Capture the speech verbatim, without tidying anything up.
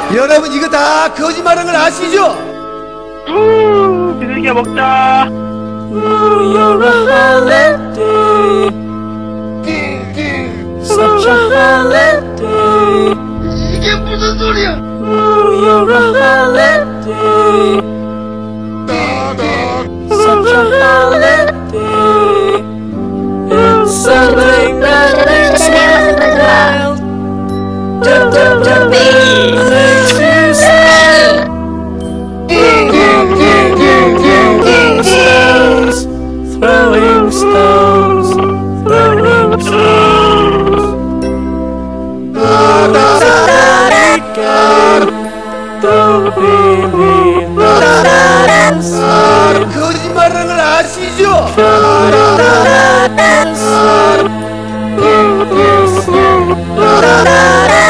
여러분 이거 다 거짓말한 걸 아시죠? 우, 비둘기야 먹자. You're a holiday, such a holiday. 이게 무슨 소리야? You're a holiday, such a holiday. It's something that makes me wild. Do do do makes you smile. Throwing stones, throwing stones. Don't believe that 거짓말하는 걸 아시죠? I'm